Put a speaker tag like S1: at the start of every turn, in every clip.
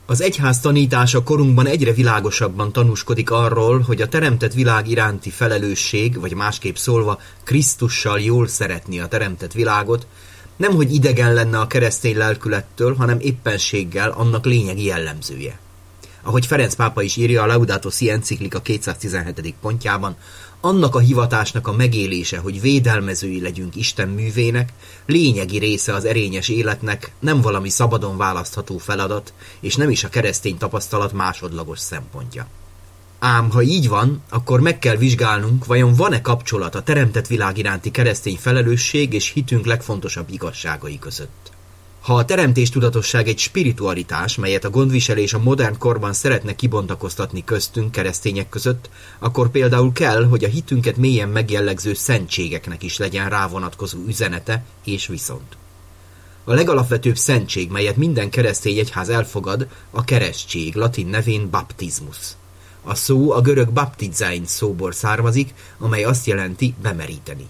S1: Az egyház tanítása korunkban egyre világosabban tanúskodik arról, hogy a teremtett világ iránti felelősség, vagy másképp szólva Krisztussal jól szeretni a teremtett világot, nemhogy idegen lenne a keresztény lelkülettől, hanem éppenséggel annak lényegi jellemzője. Ahogy Ferenc pápa is írja a Laudato Si enциklika 217. pontjában, annak a hivatásnak a megélése, hogy védelmezői legyünk Isten művének, lényegi része az erényes életnek, nem valami szabadon választható feladat, és nem is a keresztény tapasztalat másodlagos szempontja. Ám ha így van, akkor meg kell vizsgálnunk, vajon van-e kapcsolat a teremtett világ iránti keresztény felelősség és hitünk legfontosabb igazságai között. Ha a teremtéstudatosság egy spiritualitás, melyet a gondviselés a modern korban szeretne kibontakoztatni köztünk, keresztények között, akkor például kell, hogy a hitünket mélyen megjellegző szentségeknek is legyen rávonatkozó üzenete és viszont. A legalapvetőbb szentség, melyet minden keresztény egyház elfogad, a keresztség, latin nevén baptizmus. A szó a görög baptizein szóból származik, amely azt jelenti bemeríteni.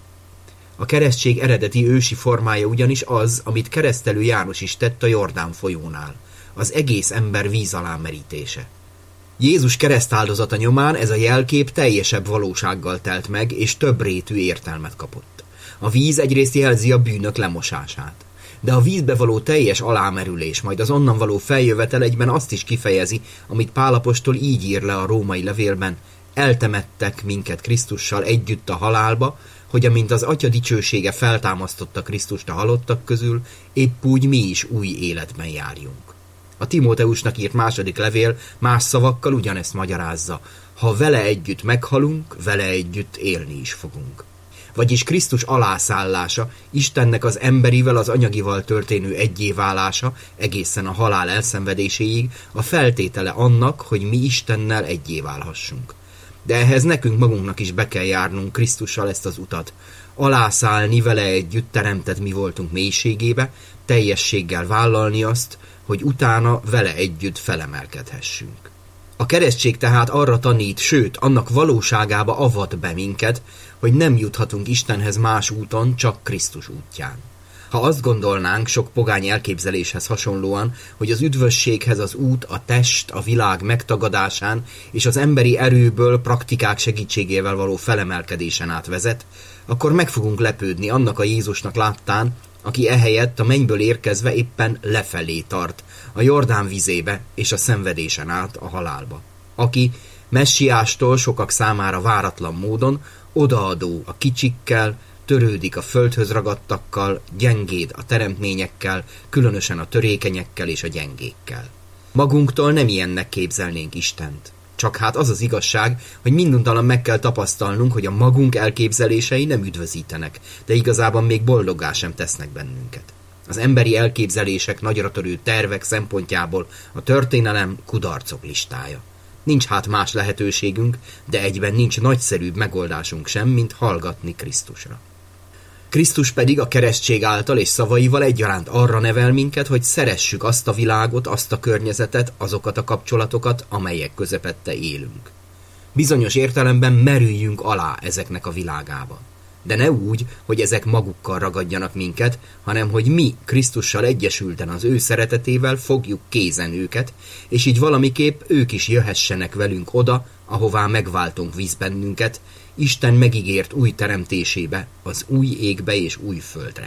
S1: A keresztség eredeti ősi formája ugyanis az, amit keresztelő János is tett a Jordán folyónál, az egész ember víz alá merítése. Jézus keresztáldozata nyomán ez a jelkép teljesebb valósággal telt meg, és több rétű értelmet kapott. A víz egyrészt jelzi a bűnök lemosását, de a vízbe való teljes alámerülés, majd az onnan való feljövetel egyben azt is kifejezi, amit Pál apostol így ír le a római levélben: eltemettek minket Krisztussal együtt a halálba, hogy amint az Atya dicsősége feltámasztotta Krisztust a halottak közül, épp úgy mi is új életben járjunk. A Timóteusnak írt második levél más szavakkal ugyanezt magyarázza: ha vele együtt meghalunk, vele együtt élni is fogunk. Vagyis Krisztus alászállása, Istennek az emberivel, az anyagival történő egyéválása egészen a halál elszenvedéséig a feltétele annak, hogy mi Istennel egyéválhassunk. De ehhez nekünk magunknak is be kell járnunk Krisztussal ezt az utat, alászállni vele együtt teremtett mi voltunk mélységébe, teljességgel vállalni azt, hogy utána vele együtt felemelkedhessünk. A keresztség tehát arra tanít, sőt, annak valóságába avat be minket, hogy nem juthatunk Istenhez más úton, csak Krisztus útján. Ha azt gondolnánk sok pogány elképzeléshez hasonlóan, hogy az üdvösséghez az út a test, a világ megtagadásán és az emberi erőből, praktikák segítségével való felemelkedésen át vezet, akkor meg fogunk lepődni annak a Jézusnak láttán, aki ehelyett a mennyből érkezve éppen lefelé tart, a Jordán vizébe és a szenvedésen át a halálba. Aki messiástól sokak számára váratlan módon odaadó a kicsikkel, törődik a földhöz ragadtakkal, gyengéd a teremtményekkel, különösen a törékenyekkel és a gyengékkel. Magunktól nem ilyennek képzelnénk Istent. Csak hát az az igazság, hogy minduntalan meg kell tapasztalnunk, hogy a magunk elképzelései nem üdvözítenek, de igazában még boldoggá sem tesznek bennünket. Az emberi elképzelések, nagyra törő tervek szempontjából a történelem kudarcok listája. Nincs hát más lehetőségünk, de egyben nincs nagyszerűbb megoldásunk sem, mint hallgatni Krisztusra. Krisztus pedig a keresztség által és szavaival egyaránt arra nevel minket, hogy szeressük azt a világot, azt a környezetet, azokat a kapcsolatokat, amelyek közepette élünk. Bizonyos értelemben merüljünk alá ezeknek a világába. De ne úgy, hogy ezek magukkal ragadjanak minket, hanem hogy mi Krisztussal egyesülten az ő szeretetével fogjuk kézen őket, és így valamiképp ők is jöhessenek velünk oda, ahová megváltunk visz bennünket, Isten megígért új teremtésébe, az új égbe és új földre.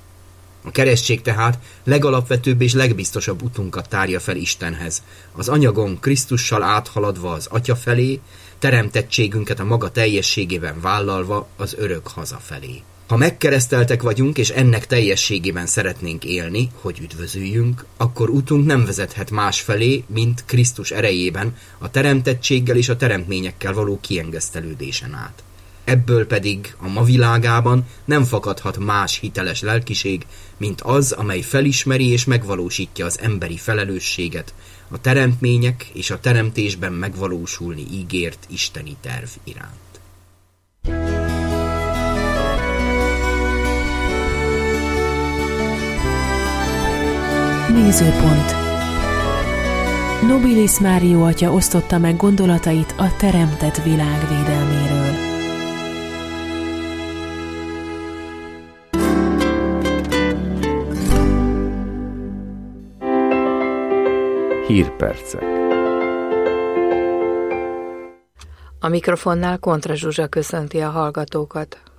S1: A keresztség tehát legalapvetőbb és legbiztosabb utunkat tárja fel Istenhez, az anyagon Krisztussal áthaladva az Atya felé, teremtettségünket a maga teljességében vállalva az örök haza felé. Ha megkereszteltek vagyunk, és ennek teljességében szeretnénk élni, hogy üdvözüljünk, akkor utunk nem vezethet más felé, mint Krisztus erejében, a teremtettséggel és a teremtményekkel való kiengesztelődésen át. Ebből pedig a ma világában nem fakadhat más hiteles lelkiség, mint az, amely felismeri és megvalósítja az emberi felelősséget, a teremtmények és a teremtésben megvalósulni ígért isteni terv iránt.
S2: Nézőpont. Nobilis Mário atya osztotta meg gondolatait a teremtett világ védelméről.
S3: Hírpercek.
S4: A mikrofonnál Kontra Zsuzsa köszönti a hallgatókat.